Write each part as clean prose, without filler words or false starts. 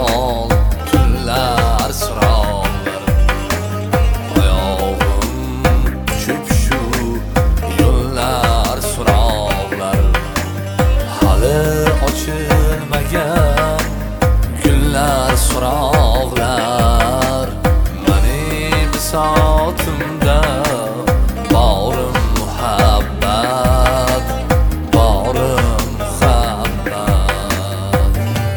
qol tunlar so'rovlar oyog'im tushib shu yo'llar so'rovlar hali ochilmagan gullar so'rovlar mening bisotimda borim muhabbat borim muhabbat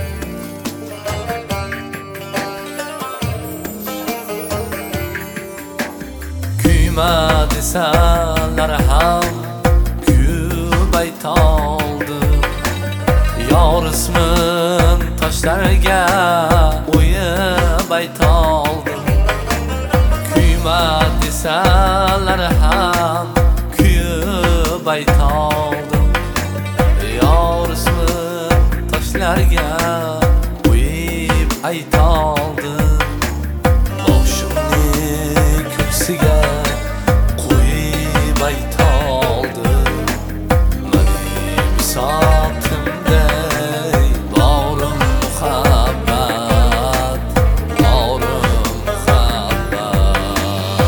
kuyma desalar ham kuyib aytoldi yor ismin toshlarga o'yib aytoldi kuyma desalar ham kuyib aytoldim yor ismin toshlarga o'yib aytoldim boshimni ko'ksiga qo'yib aytoldim mening bisotimday borim muhabbat borim muhabbat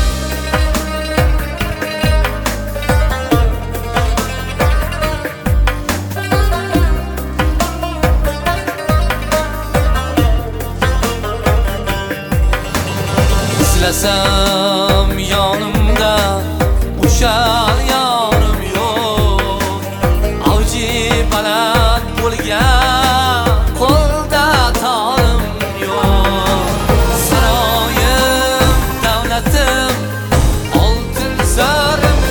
izlasam yonimda o'shal yorim yo'q avji baland bo'lgan qo'lda torim yo'q saroyim davlatim oltin zarim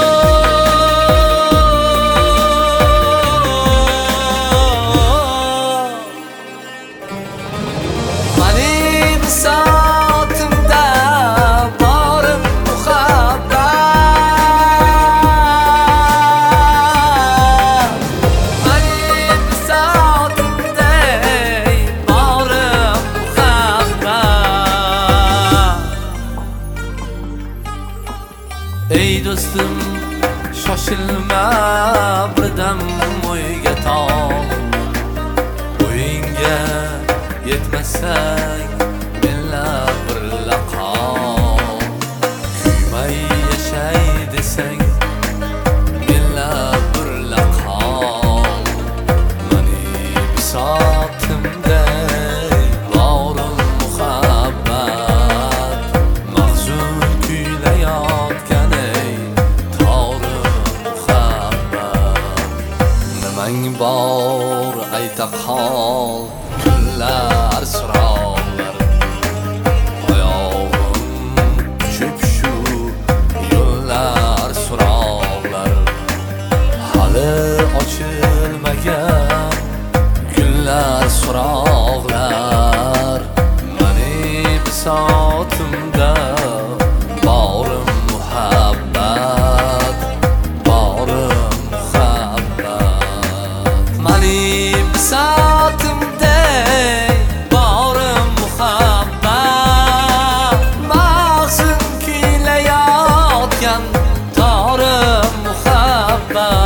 yo'q mening bisotimda borim muhabbat mening bisotimday borim muhabbat ey do'stim shoshilma birdam o'yga tol o'yinga yetmasak menlar birla qol kuymay yashay desang menlar birla qol mening bisotimday borim muhabbat mahzun kuylayotgan ey torim muhabbat nimang bor ayta qol kunlar so'rovlar oyog'im tushib shu yo'llar so'rovlar hali ochilmagan gullar so'rovlar mening bisotimda borim muhabbat borim muhabbat mening bisotimday borim muhabbat mahzun kuylayotgan torim muhabbat